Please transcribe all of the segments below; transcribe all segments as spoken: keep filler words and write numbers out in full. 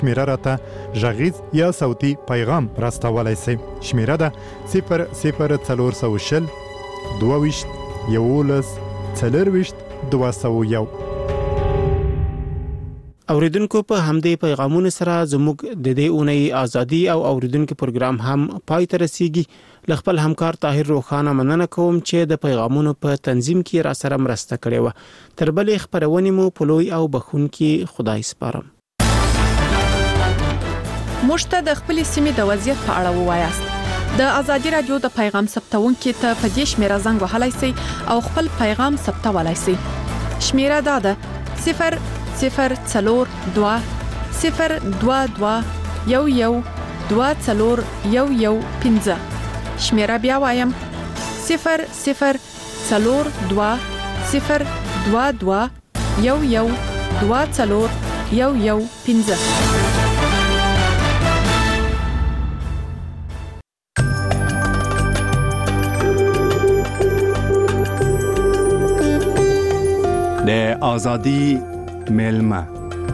شمیره راته غږیز یا صوتي پیغام راستولی سئ. شمیره ده صفر صفر څلور سوه شل دوه ویشت یولس څلرویشت دوه سوه یو. اوریدونکو په همدې پیغامونو سره زموږ د دې اونۍ ازادي او اوریدونکو پروګرام هم پای ته رسیږي. له خپل همکار طاهر روخانه مننه کوم چې د پیغامونو په تنظیم کې را سره مرسته کړې و. تر بلې خبرونې مو په لوی او بخښونکي خدای سپارم. موږ د خپل سیمې د وضعیت په اړه ووایاست. د ازادي رادیو د پیغام ثبتونکو ته په دې شمیره زنګ وهلای شئ او خپل پیغام ثبتولای شئ. شمیره دا ده صفر صفر څلور دوه صفر دوه دوه یو یو دوه څلور یو یو پنځه. شمیره بیا وایم صفر صفر څلور دوه صفر دوه دوه یو یو دوه څلور یو یو پنځه. د ازادي ملما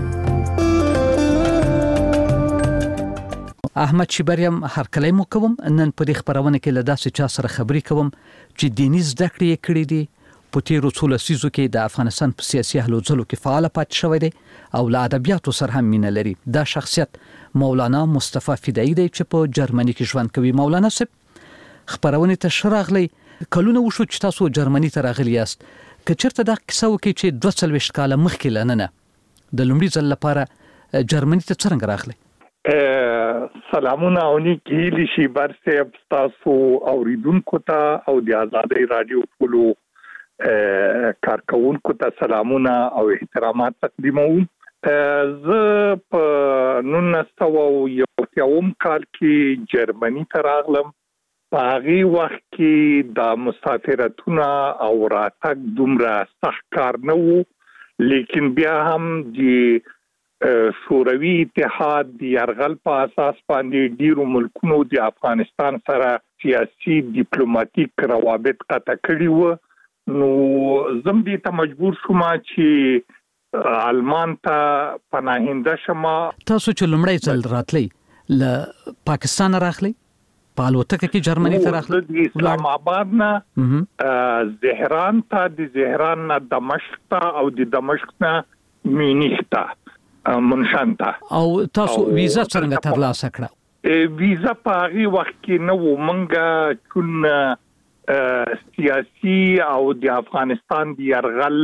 احمد شبریم هرکلی مو کوم. نن په دې خبرونه کې له داسې چا سره خبرې کوم چې دیني زده کړې یې کړې دي، په تیرو څو لسیزو کې د افغانستان په سیاسي هلو ځلو کې فعال پاتې شوی دی او له ادبیاتو سره هم مینه لري. دا شخصیت مولانا مصطفی فدایی دی چې په جرمني کې ژوند کوي. مولانا صاحب خبرونه ته شراغلی کلونه وشو چې تاسو جرمني ته راغلی یاست. که چېرته دا کیسه وکړي چې دوه څلوېښت کاله مخکې لننه د لومړي ځل لپاره جرمني ته څرنګه راغلی؟ سلامونه او نیکی لیشي برسه تاسو اوریدونکو ته او د آزادۍ رادیو ټولو کارکونکو ته سلامونه او احترامات تقدیموم. زه په نولس سوه یو اتیا کال کې جرمني ته راغلم. په هغه وخت کې د مسافرتونه او راتګ دومره سخت کار نه وو، لیکن بیا هم د شوروي اتحاد د یرغل په اساس باندې ډیرو ملکونو د افغانستان سره سیاسي ډیپلوماټیک روابط قطع کړي وو. نو زم دې ته مجبور شوم چې آلمان ته پناهنده شم. تاسو چې لومړی ځل راتلی له پاکستان راغلی، په الوتکه کې جرمني ته راغلی؟ د اسلام آباد نه زهران ته، د زهران نه دمشق ته او د دمشق نه مینیخ ته منشن ته. او تاسو ویزا څنګه ترلاسه کړه؟ ویزا په هغه وخت کې نه و. منګه چون سیاسي او د افغانستان د یرغل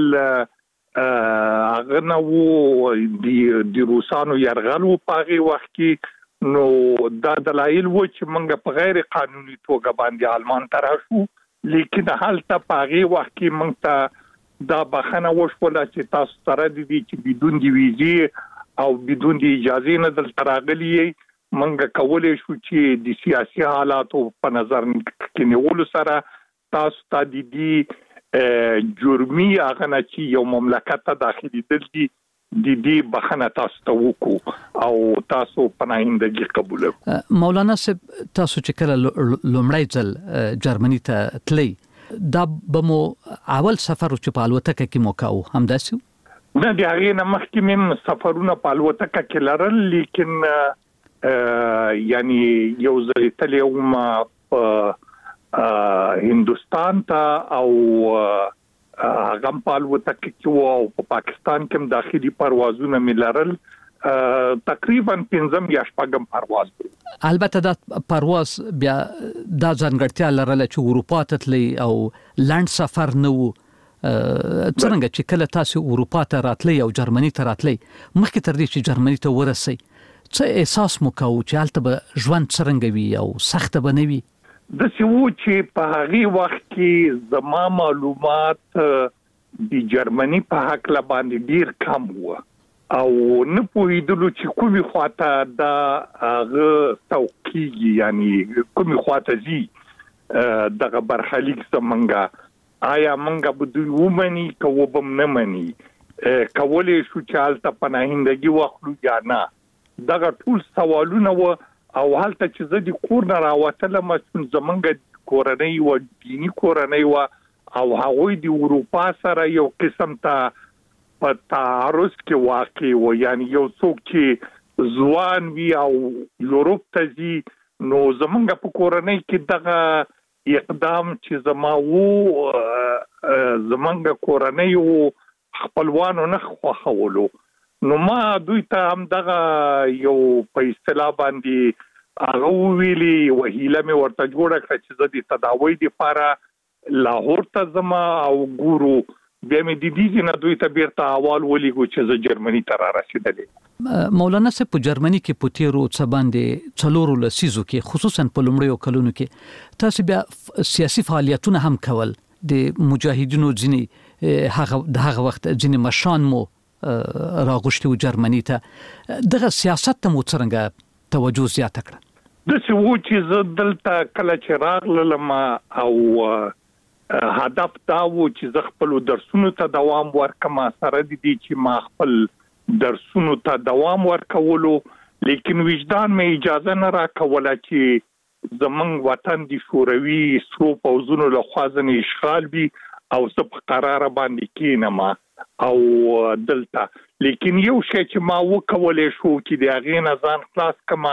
هغه نه و، د روسانو یرغل و په هغه وخت کې. نو دا دلایل و چې منګه په غیر قانوني توګه باندې آلمان ته راشو، لیکن هلته په هغه وخت کې موږ ته دا بخنه وشوله چې تاسو سره د دې چې بدون د ویزې او بدون د اجازه نه دلته راغلي منګه کولای شو چې د سیاسي حالاتو په نظر کې نیولو سره تاسو ته د دې جرمي هغه نه چې یو مملکت ته داخلي دل دي د دې بخنه تاسو ته وکړو او تاسو پناهندګي قبول کړو. مولانا صاحب تاسو چې کله لومړی ځل جرمني ته تللی، دا به مو اول سفر چې په الوتکه کې مو کاوه همداسې؟ نه، د هغې نه مخکې مې سفرونه په الوتکه کې لرل، لیکن یعنی یو ځل تللی وم په هندوستان ته او هغه په الوتکه کې و او په پاکستان کې هم داخلي پروازونه مې لرل. تقریبا پنځم یا شپږم پرواز و. البته دا پرواز بیا دا ځانګړتیا لرله چې اروپا ته تللی او لنډ سفر نه و. څنګه چې کله تاسو اروپا ته راتلی او جرمني ته راتلی، مخکې تر دې چې جرمني ته ورسئ، څه احساس مو کاوه چې هلته به ژوند څرنګه وي او سخته به نه وي؟ داسې و چې په هغې وخت کې زما معلومات د جرمني په هکله باندې ډیر کم و او نه پوهېدلو چې کومې خواته دا هغه سوق کېږي، یعنی کومې خواته ځي دغه برخلیک زمونږه. آیا منګه به دوی ومني که وبه م نه مني، کولی شو چې هلته پناهندګي واخلو یا نه؟ دغه ټول سوالونه و. او هلته چې زه د کور نه راوتلم، چون زمونږ کورنۍ و دیني کورنۍ و او هغوی د اروپا سره یو قسم ته په تعارض کې واقع و، یعنی یو څوک چې ځوان وي او یورپ ته ځي نو زمونږ په کورنۍ کې دغه اقدام چې زما وو زمونږ کورنۍ وو خپلوانو نه خوښولو نو ما دوی ته هم دغه یو په اصطلاح باندې هغه ویلي وهیله مې ورته جوړه کړه چې زه د تداوی لپاره لاهور ته ځم او ګورو بیا مې د دې نه دوی ته بیرته احوال ولیکو چې زه جرمني ته را رسیدلې. مولانا صاحب په جرمني کې په تیرو څه باندې څلورو لسیزو کې خصوصا په لومړیو کلونو کې تاسو بیا سیاسي فعالیتونه هم کول د مجاهدینو ځینې هغه د هغه وخت ځینې مشان مو راغوښتي و جرمني ته دغه سیاست ته مو څنګه توجه زیاته کړه؟ د څه و چې زه دلته کله چې راغلم او هدف دا و چې زه خپل درسونو ته دوام ورکم سره د دې چې ما خپل درسونو ته دوام ورکولو لیکن وجدان مې اجازه نه راکوله چې زمونږ وطن د شوروي سرو پوځونو له خوا ځنې اشغال وي او زه په قراره باندې کینم او دلته لیکن یو شی چې ما وکولای شو چې د هغې نه ځان خلاص کړم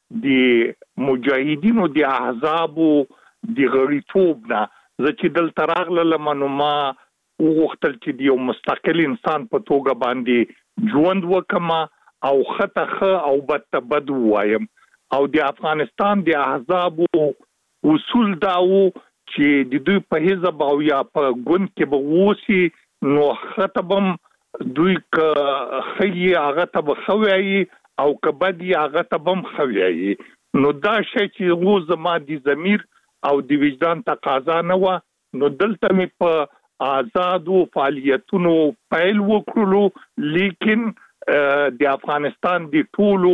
د مجاهدینو د احزابو د غړیتوب نه زه چې دلته راغلم نو ما وغوښتل چې د یو مستقل انسان په توګه باندې ژوند وکم او خطه ښه او بد ته بد ووایم او د افغانستان د احزابو اصول دا وو چې د دوی په حزب او یا په ګوند کې به ووسي نو خطه بم دوی که ښه هغه ته به ښه وایي او که بد یې هغه ته به هم ښه وایي نو دا شی چې و زما د ضمیر او د وجدان تقاضا نه و نو دلته مې په آزادو فعالیتونو پیل وکړلو لیکن د افغانستان د ټولو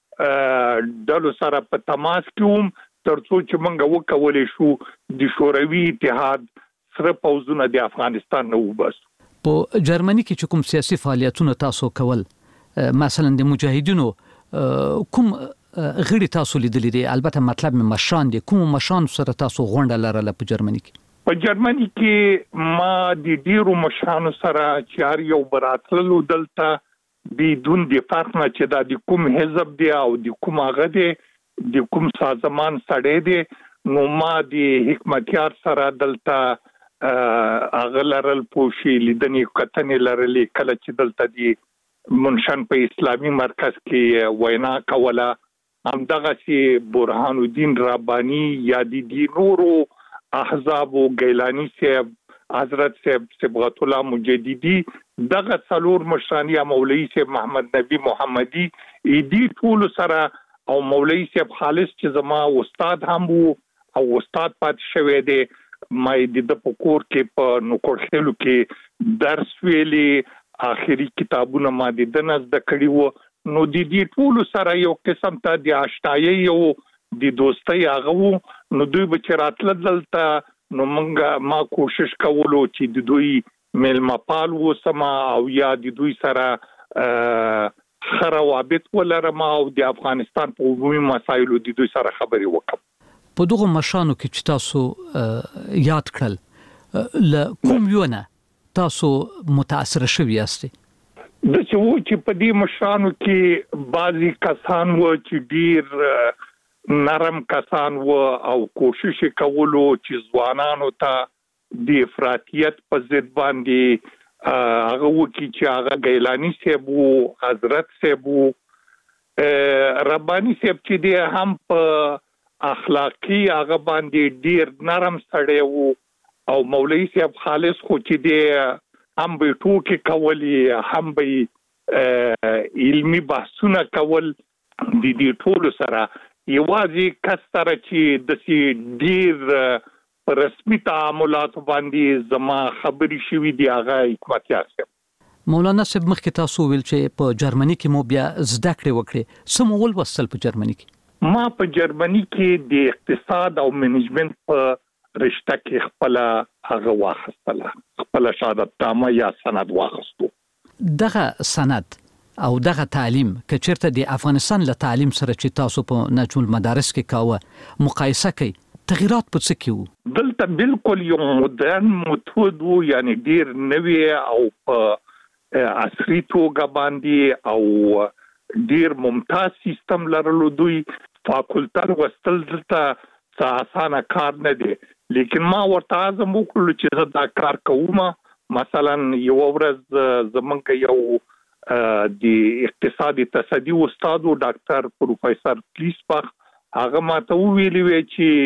ډلو سره په تماس کې وم ترڅو چې موږ وکولای شو د شوروي اتحاد سره پوځونه د افغانستان نه وباسو. په جرمني کې کوم سیاسي فعالیتونه تاسو کول مثلا د مجاهدینو کوم غړي تاسو لیدلې دي البته مطلب مې مشان دي کوم مشان سره تاسو غونډه لرله په جرمني کې؟ په جرمني کې ما د ډیرو مشانو سره چې هر یو براتلو دلته بدون د فرق نه چې دا د کوم حزب دی او د کوم هغه دی د کوم سازمان سړی دی نو ما د حکمتیار سره دلته هغه لرل پوښي لیدنې کتنې لرلې کله چې دلته د منشن په اسلامي مرکز کې وینا کوله همدغه چې برهان الدین ربانی یا د نورو احزاب او گیلانی صاحب حضرت صاحب صبغت الله مجددی دغه څلور مشرانی مولوی صاحب محمد نبی محمدی دې ټول سره او مولوی صاحب خالص چې زما استاد هم وو او استاد پات شوی دی مې د پکور کې په نوکړخلو کې درس ویلي آخري کتابونه ما د دنس د کړي وو نو د دې ټول سره یو قسم ته د آشنایي او د دوستۍ هغه وو نو دوی به چې راتله دلته نو موږ ما کوشش کولو چې د دوی مېلمه پال وسم او یا د دوی سره ښه روابط ولرم او د افغانستان په عمومي مسایلو د دوی سره خبرې وکړم. په دغه مشانو کې چې تاسو یاد کړل له کوم یو نه تاسو متاثر شوي یاستئ؟ د څه و چې په دې مشانو کې بعضی کسان و چې ډیر نرم کسان و او کوشش کولو چې ځوانانو ته د افراطیت په ضد باندې هغه وکړي چې هغه گیلانی صاحب و حضرت صاحب و ربانی صاحب چې دی هم په اخلاقی هغه باندې ډیر نرم سړی و او مولوی صاحب خالص خو چې دی هم به ټوکې کولې هم به علمي بحثونه کول د دې ټولو سره یوازې کس سره چې د ډیر رسمي تعاملات باندې زما خبرې شوي دي هغه حکمتیار صاحب. مولانا صاحب مخکې تاسو ویل چې په جرمني کې مو بیا زده کړې وکړې څه مو ولوستل په جرمني کې؟ ما په جرمني کې د اقتصاد او منیجمنت په رشته کې خپل هغه واخستله خپل شهادت نامه یا سند واخستو. دغه سند او دغه تعلیم که چیرته د افغانستان له تعلیم سره چې تاسو په نجم المدارس کې کاوه مقایسه کوي تغیرات په څه کې وو؟ دلته بالکل یو مدرن میتود وو یعنی ډیر نوی او په عصري توګه باندې او ډیر ممتاز سیستم لرلو دوی فاکولټر وستل دلته اسانه کار نه دی لیکن ما ورته ازم وکړل چې زه دا کار کوم مثلا یو ورځ زمونږ یو د اقتصادي تصدی استاد او ډاکټر پروفیسور پلیسپاخ هغه ماته ویلي وی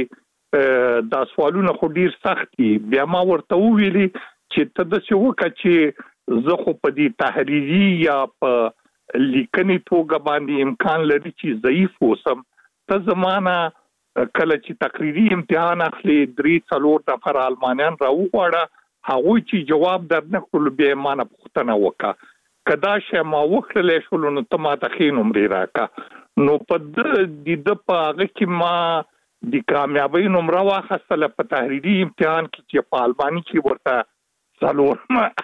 چې دا سوالونه خو ډیر سخت دي بیا ما ورته ویلي چې ته د څه وکړه چې زه خو په دې تحریری یا په لیکنې توګه باندې امکان لري چې ضعیف اوسم ته زمانہ کله چې تقریری امتحان اخلي درې څلور نفر آلمانیان راوغواړه هغه چې جواب درنه کول به مانه پوښتنه وکړه کدا شه ما وکړلې شو نو ته ما ته خې نمرې راکا نو په دې د پاغه کې ما د کامیابی نمره واخیستله په تحریری امتحان کې چې په آلماني کې ورته څلور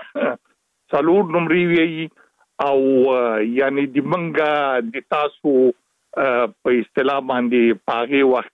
څلور نمرې وی او یعنی د منګه د تاسو په اصطلاح باندې پاغه وخت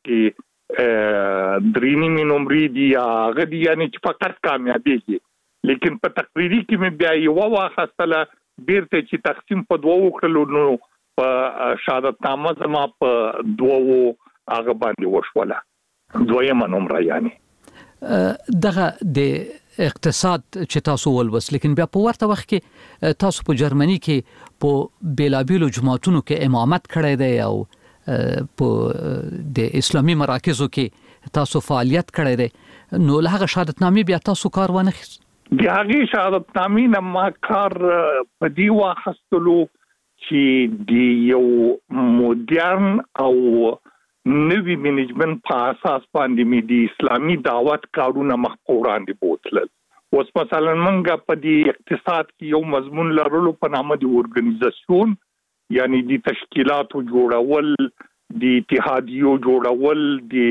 کې درینی می نمرې دی هغه دی یعنی چې فقط کامیابی کې لیکن په تقریری کې مې بیا یو واخیستله بیرته چې تقسیم په دوه وکړلو نو په شهادتنامه زما په دوه هغه باندې وشوله دویمه نمره یعنی دغه د اقتصاد چې تاسو ولوس لیکن بیا په ورته وخت کې تاسو په جرمني کې په بیلابیلو جماعتونو کې امامت کړی دی او په د اسلامي مراکزو کې تاسو فعالیت کړی دی نو له هغه شهادتنامې بیا تاسو کار ونه خیست بیا هغه شهادتنامې نه ما کار په دی واخستلو چې دی یو مدرن او نوی منیجمنت په اساس باندې می دی اسلامي دعوت کارونه مخ وړاندې بوتل اوس مثلا منګه په دی اقتصاد کې یو مضمون لرلو په نامه دی اورګنایزیشن یعنی دی تشکیلاتو جوړول دی اتحادیو جوړول دی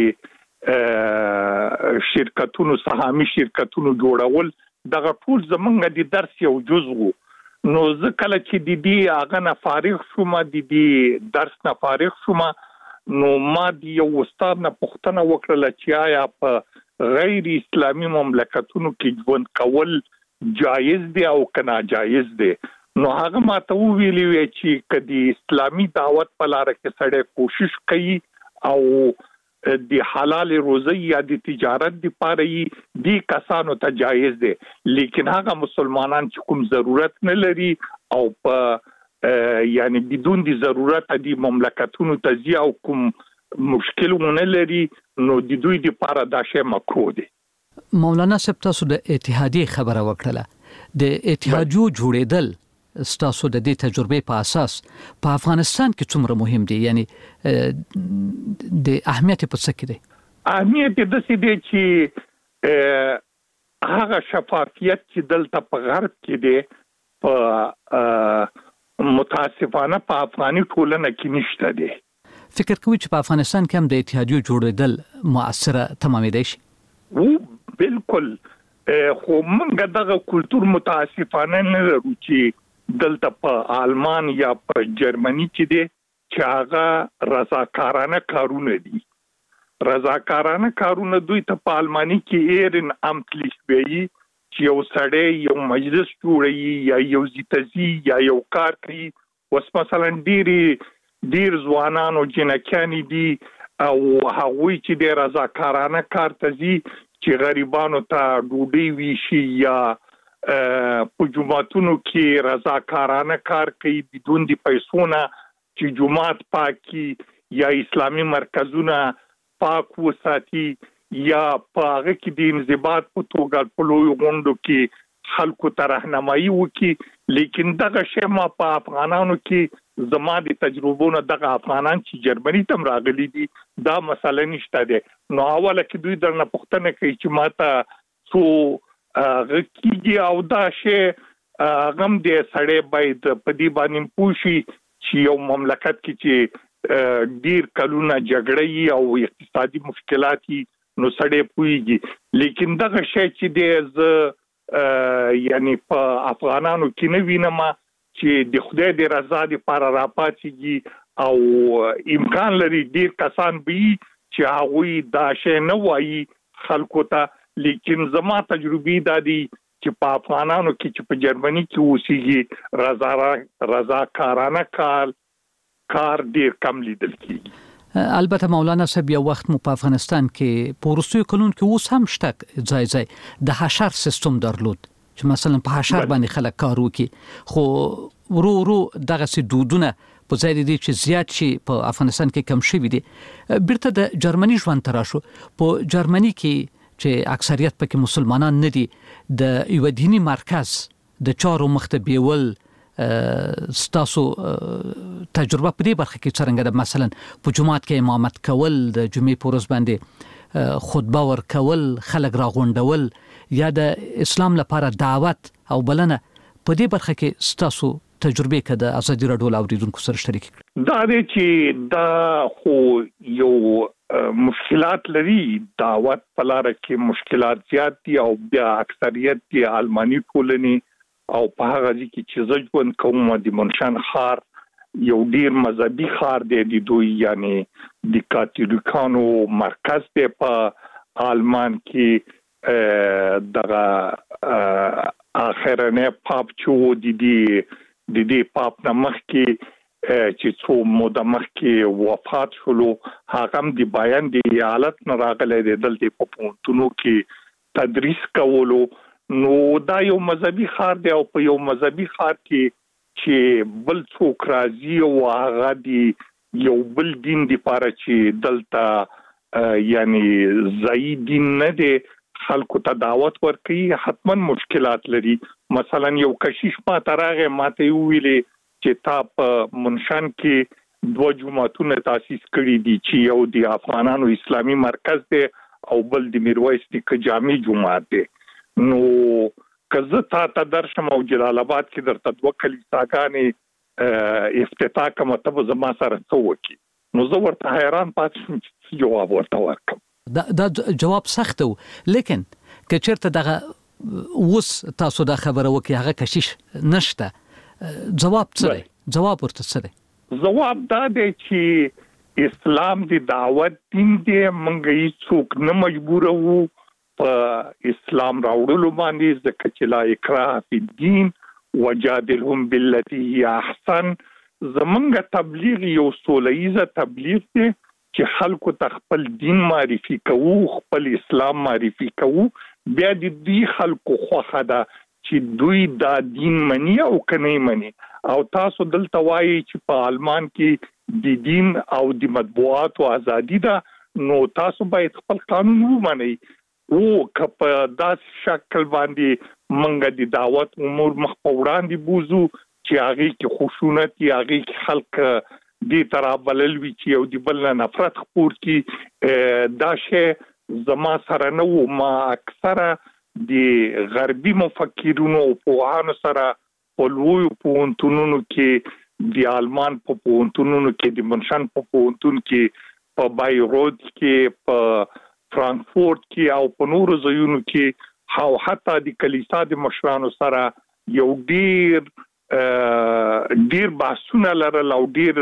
شرکتونو سهامي شرکتونو جوړول دغه ټول زمونږ د درس یو جزء نو ځکه چې د دې هغه نه فارغ شوم د دې درس نه فارغ شوم نو ما د یو استاد نه پوښتنه وکړه چې آیا په غیر اسلامي مملکتونو کې ژوند کول جایز دی او که ناجایز دی نو هغه ماته ویلي وی چې کدي اسلامي دعوت په لار کې سړی کوشش کوي او د حلال روزي یا د تجارت د پاره دي کسانو ته جایز دي لیکن هغه مسلمانان چې کوم ضرورت نه لري او په یعنی بدون د ضرورت د مملکتونو ته او کوم مشکلونه لري نو د دوی د پاره دا شی مکروه دي مولانا صاحب تاسو د اتحادیه خبره وکړه د اتحادیو جوړېدل ستاسو د دې تجربې په اساس په افغانستان کې څومره مهم دي یعنی د اهمیت په څه کې دی اهمیت د څه دی چې هغه شفافیت چې دلته په غرب کې دی په متاسفانه په افغاني ټولنه کې نشته دی فکر کوئ چې په افغانستان کې هم د اتحادیو جوړېدل مؤثره تمامېدای شي و بالکل خو موږ دغه کلچر متاسفانه نه لرو چې دلته په آلمان یا په جرمني کې دي چې هغه رضاکارانه کارونه دي رضاکارانه کارونه دوی ته په آلماني کې ایرن امتلیش وی چې یو سړی یو مجلس جوړي یا یو زیتزي یا یو کار کوي وس مثلا ډيري ډیر ځوانانو جنکیانی دي او هغوی چې د رضاکارانه کار ته ځي چې غریبانو ته ډوډۍ ویشي یا په جمعتونو کې رضاکارانه کار کوي بدون د پیسو نه چې جمعات پاکي یا اسلامي مرکزونه پاک وساتي یا په هغه کې د انضباط په توګه په لوی غونډو کې خلکو ته راهنمایي وکړي لیکن دغه شی ما په افغانانو کې زما د تجربونو دغه افغانان چې جرمني تم راغلي دي دا مسله نشته ده نو اوله کې دوی درنه پوښتنه کوي چې ماته څو غکیږي او دا شی غم دې سړی باید په دې باندې پوښي چې یو مملکت کې چې ډیر کلونه جګړې او اقتصادي مشکلات نو سړی پويږي لیکن دغه شی چې دې یعنی په افغانانو کې نه وینم چې د خدای د رضا لپاره راپاتېږي او امکان لري ډیر کسان به چې هغه دا شی نه وایي خلکو ته لیکن زما تجربې دا دي چې په افغانانو کې چې په جرمني کې اوسېږي رضا رضاکارانه کار کار ډیر کم لیدل کیږي. البته مولانا صاحب یو وخت مو په افغانستان کې په وروستیو کلونو کې اوس هم شته ځای ځای د حشر سیستم درلود چې مثلا په حشر باندې خلک کار وکړي، خو ورو ورو دغه سي دودونه په ځای دي چې زیات شي په افغانستان کې کم شوي دي. بیرته د جرمني ژوند ته راشو. په جرمني کې چې اکثریت پکې مسلمانان نه دي، د یو دینی مرکز د چارو مخته بیول ستاسو تجربه په دې برخه کې څنګه ده؟ مثلا په جماعت کې امامت کول، د جمعې په ورځ باندې خطبه ورکول، خلک راغونډول، یا د اسلام لپاره دعوت او بلنه، په دې برخه کې ستاسو تجربه کې د ازادي راډیو اوریدونکو سره شریک کړئ. دا دی چې دا خو یو مشکلات لري، دعوت په لار کې مشکلات زیات دي او بیا اکثریت کې آلماني ټولنې او په هغه ځای کې چې زه ژوند کوم د منشان ښار یو ډیر مذهبي ښار دی، د دوی یعنی د کاتولیکانو مرکز دی په آلمان کې. دغه اخرنه پاپ چې د دې د دې پاپ نمخ کې چې څو موده مخکې وفات شولو، هغه هم د بیان د حالت نه راغلی دی، دلته په پوهنتونو کې تدریس کولو. نو دا یو مذهبي ښار دی او په یو مذهبي ښار کې چې بل څوک راځي او هغه د یو بل دین لپاره چې دلته یعنی ځایی دین نه دی خلکو ته دعوت ورکوي، حتما مشکلات لري. مثلا یو کشیش ما ته راغی، ما ته ویلې چې تا په منشان کې دوه جماعتونه تاسیس کړي دي چې یو د افغانانو اسلامي مرکز دی او بل د میرویس نیکه جامع جماعت دی. نو که تا ته درشم او جلال آباد کې درته دوه کلیساګانې افتتاح کوم، ته به زما سره څه وکړي؟ نو زه ورته حیران پاتې شوم چې جواب ورته ورکړم. دا, دا جواب سخت و، لیکن که چېرته دغه اوس تاسو دا خبره وکړي هغه کشیش نشته، جواب څه دی؟ جواب ورته څه دی؟ جواب دا دی چې اسلام د دعوت دین دی، موږ هیڅ څوک نه مجبورو په اسلام راوړلو باندې، ځکه چې لا اکراه فی الدین وجادلهم بالتي هي احسن. زمونږ تبلیغ یو سولیزه تبلیغ دی چې خلکو ته خپل دین معرفي کوو، خپل اسلام معرفي کوو، بیا د دې خلکو خوښه ده چې دوی دا دین مني او کني مني. او تاسو دلته وایي چې په آلمان کې د دین او د مطبوعاتو ازادي ده، نو تاسو باید خپل قانون ومنئ. او که په داسې شکل باندې منګه د دعوت امور مخ په وړاندې بوزو چې هغه کې خشونت یا هغه کې خلک دې طرف بلل وی چې یو د بل نفرت خپور کی، دا شی زما سره نه و. ما اکثره د غربي مفکرونو او پوهانو سره په لویو پوهنتونونو کې، د آلمان په پوهنتونونو کې، د منشن په پوهنتون کې، په بایروت کې، په فرانکفورت کې او په نورو ځایونو کې، او حتی د کلیسا د مشرانو سره یو ډیر ډیر بحثونه لرل او ډیر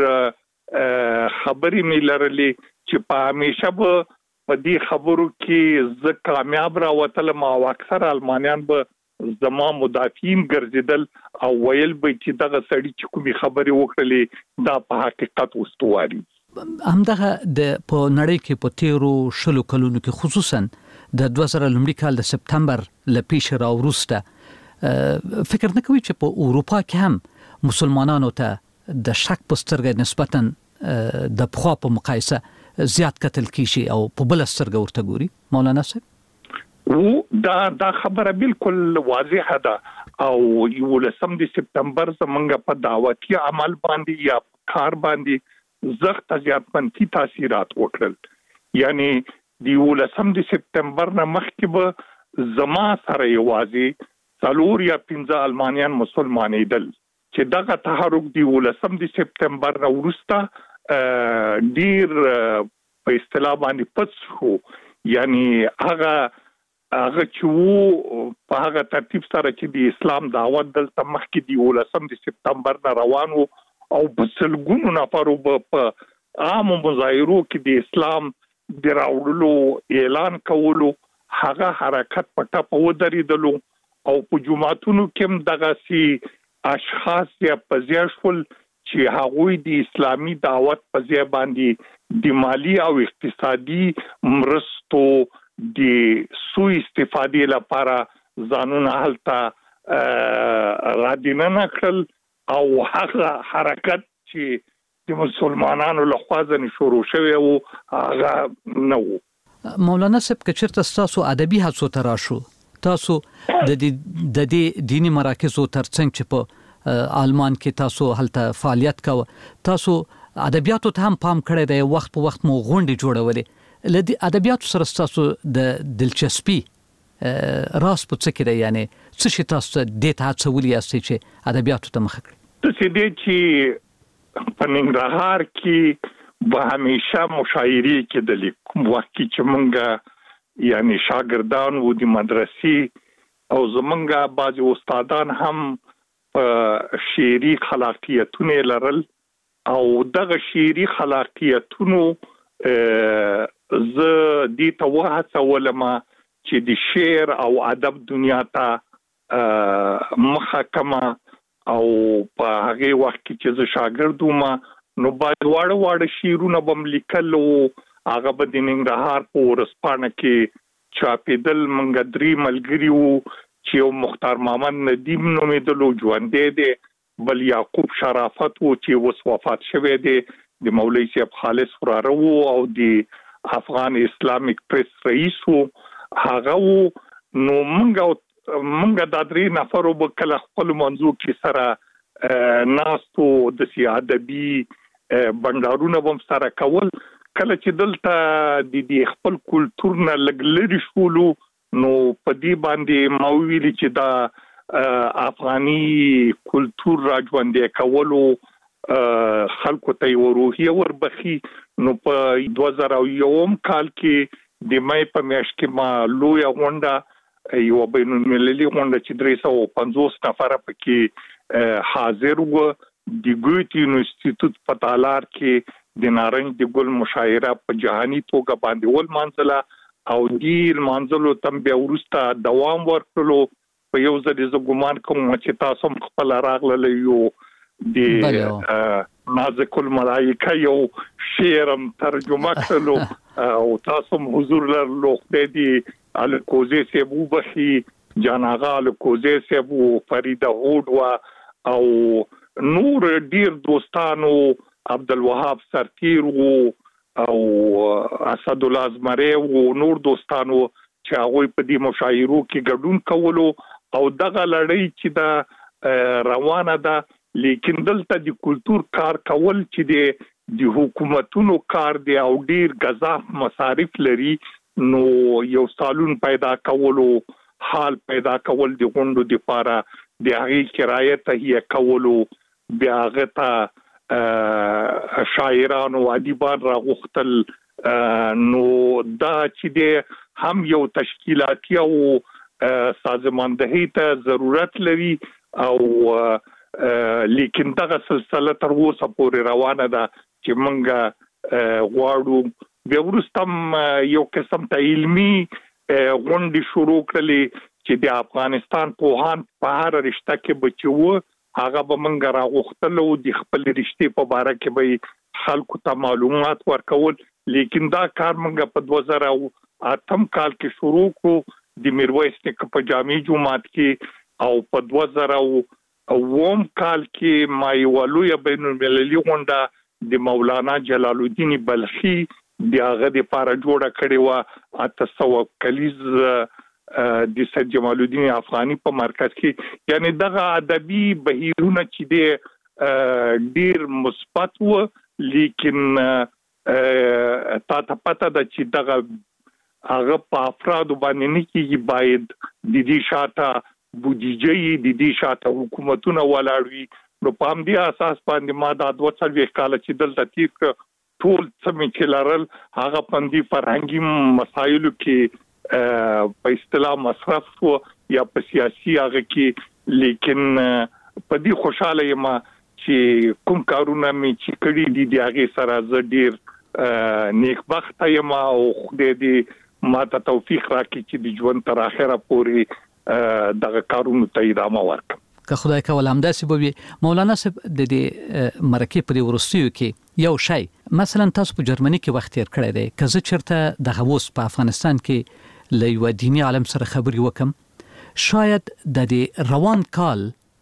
خبرې مې لرلې چې په همیشه به په دې خبرو کې زه کامیاب راوتلم او اکثر آلمانیان به زما مدافعین ګرځیدل او ویل به چې دغه سړی چې کومې خبرې وکړلې دا په حقیقت استواري. همدغه د په نړۍ کې په تیرو شلو کلونو کې خصوصا د دوه زره لومړي کال د سپتمبر له پیښې راوروسته فکر نه کوي چې په اروپا کې هم مسلمانانو ته د شک په سترګه نسبتا د پخوا په مقایسه زیات قتل کیږي او په بل سترګه ورته ګوري؟ مولانا صاحب او دا دا خبره بالکل واضحه ده او یولسم د سپتمبر زمونږ په دعوتي عمل باندې یا کار باندې زخت زیات منفي تاثیرات وکړل. یعنی د یولسم د سپتمبر نه مخکې به زما سره یوازې څلور یا پنځه آلمانیان مسلمانېدل چې دغه تحرک د یولسم د سپتمبر نه وروسته ډیر په اصطلاح باندې پڅ شو. یعنی هغه هغه چې په هغه ترتیب سره چې د اسلام دعوت دلته مخکې د یولسم د سپتمبر نه روان وو او په سلګونو نفرو په عام مظاهرو کې د اسلام د راوړلو اعلان کولو هغه حرکت په ټاپه ودرېدلو او په جماعتونو کې هم دغه سي اشخاص یا پزیاشول چې هغوی د اسلامي دعوت په ځای باندې د مالی او اقتصادي مرستو د سوء استفادې لپاره ځانونه هلته را دیننه کړل او هغه حرکت چې د مسلمانانو له خوا ځنې شروع شوی و هغه نه و. مولانا صاحب که چېرته ستاسو ادبي هڅو ته راشو، تاسو د دې د دې دینی مراکزو ترڅنګ چې په آلمان کې تاسو هلته فعالیت کوه، تاسو ادبیاتو ته هم پام کړی دی، وخت په وخت مو غونډې جوړولې. له دې ادبیاتو سره ستاسو د دلچسپي راز په څه کې دی؟ یعنی څه شي تاسو دې ته هڅولي یاستئ چې ادبیاتو ته مخه کړئ؟ داسې دی چې په ننګرهار کې به همیشه مشاعرې کېدلې، کوم وخت کې چې مونږ یعنی شاګردان وو د مدرسې او زمونږ بعضې استادان هم په شعري خلاقیتونه لرل او دغه شعري خلاقیتونو زه دې ته وهڅولم چې د شعر او ادب دنیا ته مخه کما او په هغه وخت کې چې زه شاګرد وم نو باید واړه واړه شعرونه به م لیکل او هغه به د ننګرهار په ورځپاڼه کې چاپېدل. موږ درې ملګري وو چې یو مختار محمد ندیم نومېدلو، ژوندی دی، بل یعقوب شرافت وو چې اوس وفات شوی دی، د مولوي صاحب خالص وراره وو او د افغان اسلامیک پریس رئیس وو هغه وو. نو موږ موږ دا درې نفرو به کله خپل منځو کې سره ناستو د ادبي بندارونه به سره کول. کله چې دلته د دې خپل کلتور نه لږ لرې شولو نو په دې باندې ما ویلي چې دا افغاني کلتور را ژوندی کولو خلکو ته یو روحیه وربخي. نو په دوه زره یو کال کې د مې په میاشت کې ما لویه غونډه یو بین المللي غونډه چې درې سوه پنځوس نفره پکې حاضر وو. د ګوتې انسټیټیوټ په تالار کې د نارنج د ګل مشاعره په جهاني توګه باندې ول منځله او د منځلو تم بیا ورسته دوام ورکړلو. په یو ځل زه ګمان کوم چې تاسو خپل راغله یو د نازک الملائکه یو شعرم ترجمه کړلو او تاسو حضور لرلو. خدای دې الکوزی صاحب وبخي، جان آغا الکوزی صاحب، فریده هوډ وا او نور ډیر دوستانو، عبدالوهاب سرتیر وو او اسد الله ازمری وو، نور دوستانو چې هغه په دې مشاعرو کې ګډون کولو او دغه لړۍ چې دا روانه ده. لیکن دلته د کلتور کار کول چې د حکومتونو کار دی او ډیر غذاف مصارف لري، نو یو سالون پیدا کولو، حال پیدا کول د غونډو د لپاره، د هغې کرایه تهیه کولو، بیا هغه ته شاعران او ادیبان راغوښتل. نو دا چې دی هم یو تشکیلاتي او سازماندهي ته ضرورت لري او لیکن دغه سلسله تر اوسه پورې روانه ده چې موږ غواړو. بیا وروسته یو قسم ته علمي غونډې شروع کړلې چې د افغانستان پوهان په هر رشته کې بچي وو، هغه به موږ راغوښتل او د خپل رشتې په باره کې به خلکو ته معلومات ورکول. لیکن دا کار موږ په دوه زره اتم کال کې شروع کړو د میرویس نیکه په جامع جومات کې او په دوه زره اووم کال کې ما یوه لویه بین المللي غونډه د مولانا جلال الدین بلخي د هغه دپاره جوړه کړې وه، اته سوه کلیز د سید جمال الدین افغاني په مرکز کې. یعنی دغه ادبي بهیرونه چې دی ډیر مثبت و، لیکن تا ته پته ده چې دغه هغه په افرادو باندې نه کېږي، باید د دې شاته بودیجه یې د دې شاته حکومتونه ولاړ وي. نو په همدې اساس باندې ما دا دوه څلوېښت کاله چې دلته تېر کړه ټول څه مې چې لرل هغه په همدې فرهنګي مسایلو کې په اصطلاح مصرف شو یا په سیاسي هغه کې. لیکن په دې خوشاله یم چې کوم کارونه مې چې کړي دي د هغې سره زه ډېر نیکبخته یم او خدای دې ما ته توفیق راکړي چې د ژوند تر اخره پورې دغه کارونو ته ادامه ورکړم. که خدای کول همداسې به وي. مولانا صاحب د دې مرکې په دې وروستیو کې یو شی مثلا تاسو په جرمني کې وخت تیر کړی دی، که زه چېرته دغه اوس په افغانستان کې له یوه دیني عالم سره خبرې وکم، شاید د دې روان کال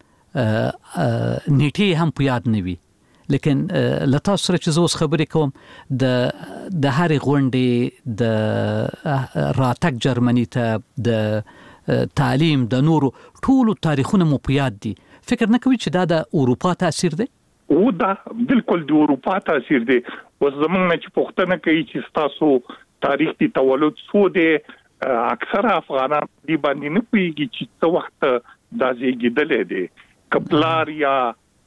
نیټې هم په یاد نه وي، لیکن له تاسو سره چې زه اوس خبرې کوم د د هرې غونډې د راتګ جرمني ته د تعلیم د نورو ټولو تاریخونه مو په یاد دي. فکر نه کوي چې دا د اروپا تاثیر دی؟ او دا بالکل د اروپا تاثیر دی. اوس زمونږ نه چې پوښتنه کوي چې تاسو تاریخ دی تولد څو دی، اکثره افغانان دی باندې نه پوهیږي چې څه وخت دا زیږیدلی دی. کپلار یا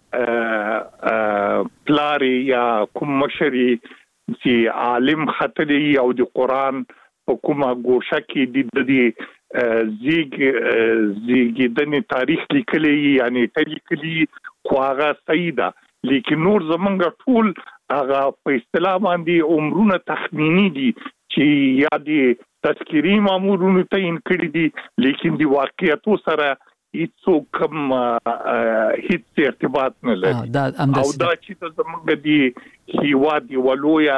پلار یا کوم مشري چې عالم خطري او د قرآن په کومه ګوشه کې د دې زیږ زیږیدنې تاریخ لیکلی یعنی لیکلی خو هغه صحیح ده، لیکن نور زمونږ ټول هغه په اصطلاح باندې عمرونه تخمینی دي چې یا د تذکری مامورونو تعین کړي دي، لیکن د واقعیتو سره هیڅ کوم هیڅ ارتباط نه لري. او دا چې زمونږ د هیواد یو لویه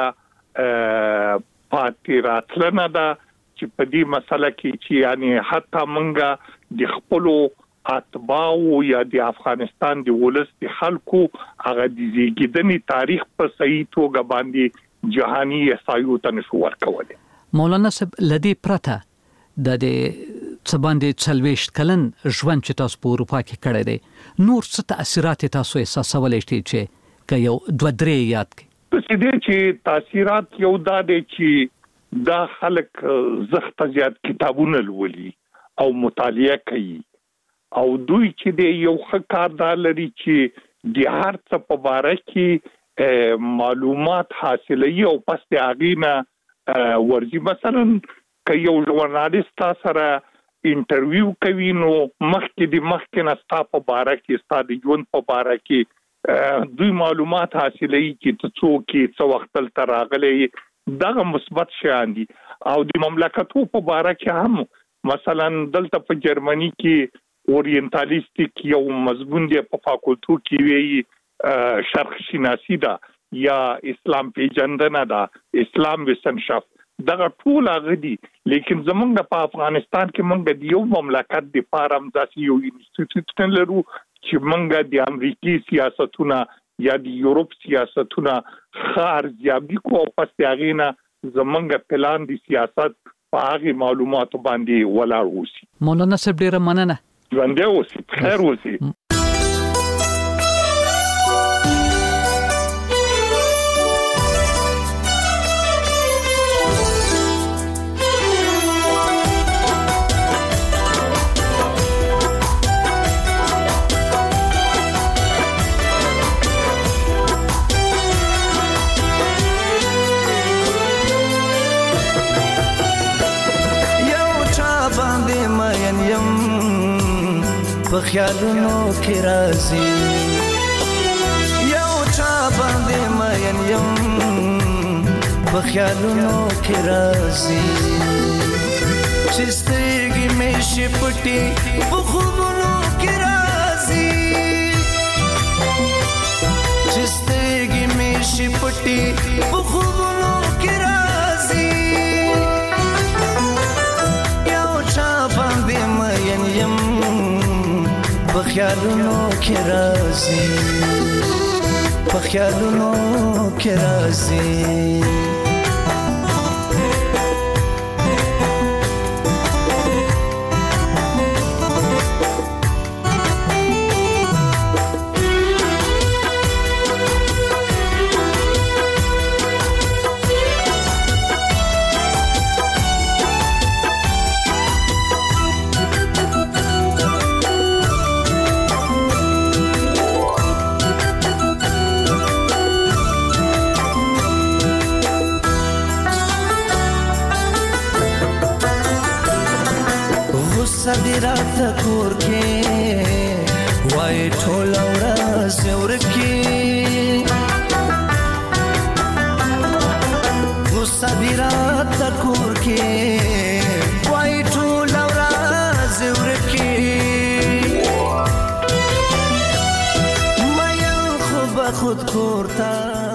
پاتې راتلنه ده چې په دې مسله کې چې یعنی حتی مونږ د خپلو اتباعو یا د افغانستان د ولس د خلکو هغه د زیږیدنې تاریخ په صحیح توګه باندې جهاني احصایو ته نشو ورکولی. مولانا صاحب لدی پرته د دې څه باندې څلوېښت کلن ژوند چې تاسو په اروپا کې کړی دی، نور څه تاثیرات تاسو احساسولی شئ چې که یو دوه درې یاد کړئ؟ څه دی چې تاثیرات یو دا دی چې دا خلک زښته زیات کتابونه لولي او مطالعه کوي، او دوی چې دی یو ښه کار دا لري چې د هر څه په باره کې معلومات حاصلوي او پس د هغې نه ورځي. مثلا که یو ژورنالیست سره انټرویو کوي نو مخکې د مخکې نه ستا په باره کې ستا د ژوند په باره کې دوی معلومات حاصلوي چې ته څوک یې، څه وخت دلته راغلی، دغه مثبت شیان دي. او د مملکتو په باره کې هم مثلا دلته په جرمني کې اورینتالیستیک یو مضمون دی په فاکولتو کې وی شرق شناسی ده یا اسلام پیژندنه ده، اسلام وسنشافت، دغه ټول هغه دي. لیکن زمونږ په افغانستان کې مونږ د یو مملکت د پاره هم داسې یو انسټیټیوټ لرو چې مونږ د امریکایي سیاستونه یا د یورپ سیاستونه خارجيابي کو، پس هغه نه زمونږ پلان د سیاست په هغه معلوماتو باندې ولاړ اوسي. مولانا صاحب ډیره مننه. ژوندی اوسئ، خیر اوسئ. په خیالونو کې راځي یو چا باندې مین یم په خیالونو کې راځي چې سترګې مې شي پټې په خوبونو کې راځي چې سترګې مې شي پټې په خوبونو کې راځي یو چا باندې مین یم په خیالونو کې راځي په خیالونو کې راځي صدرات کور کې وای ټول ورځ ورکی صدرات کور کې وای ټول ورځ ورکی خود کورتا